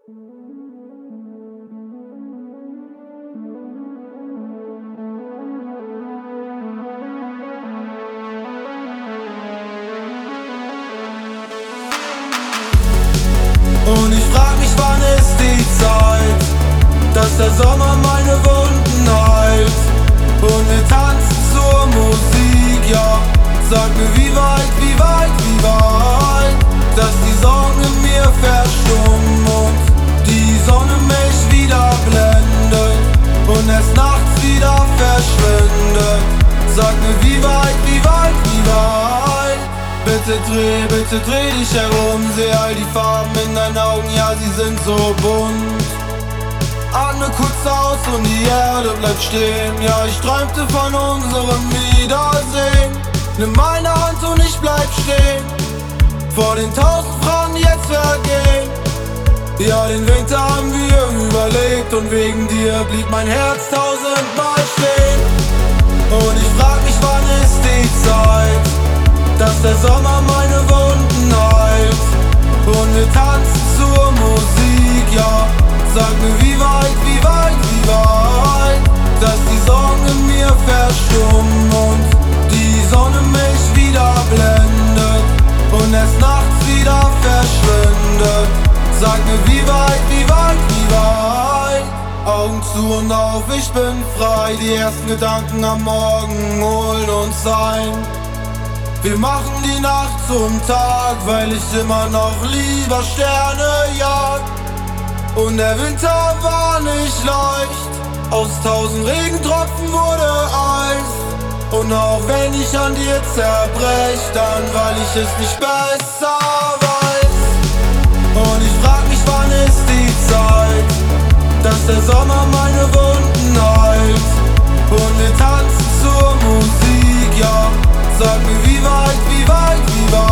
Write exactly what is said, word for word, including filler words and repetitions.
Und ich frag mich, wann ist die Zeit, dass der Sommer meine Wunden heilt und wir tanzen zur Musik, ja. Sag mir, wie weit, wie weit, wie weit, dass die Sorgen in mir verstummen und die Sonne mich wieder blendet und erst nachts wieder verschwindet. Sag mir, wie weit, wie weit, wie weit. Bitte dreh, bitte dreh dich herum, seh all die Farben in deinen Augen, ja, sie sind so bunt. Atme kurz aus und die Erde bleibt stehen, ja, ich träumte von unserem Wiedersehen. Nimm meine Hand und ich bleib stehen, vor den tausend Frauen, die jetzt vergehen. Ja, den Winter haben wir überlebt und wegen dir blieb mein Herz tausendmal stehen. Und ich frag mich, wann ist die Zeit, dass der Sommer meine Wunden heilt und wir tanzen zur Musik, ja. Sag mir, wie weit, wie weit, wie weit, dass die Sorgen in mir verstummen und die Sonne mich wieder blendet und erst nachts wieder verschwindet. Sag mir, wie weit, wie weit, wie weit. Augen zu und auf, ich bin frei. Die ersten Gedanken am Morgen holen uns ein. Wir machen die Nacht zum Tag, weil ich immer noch lieber Sterne jag. Und der Winter war nicht leicht, aus tausend Regentropfen wurde Eis. Und auch wenn ich an dir zerbrech, dann weil ich es nicht besser weiß. Und ich frag mich, wann ist die Zeit, dass der Sommer meine Wunden heilt und wir tanzen zur Musik, ja. Sag mir, wie weit, wie weit, wie weit,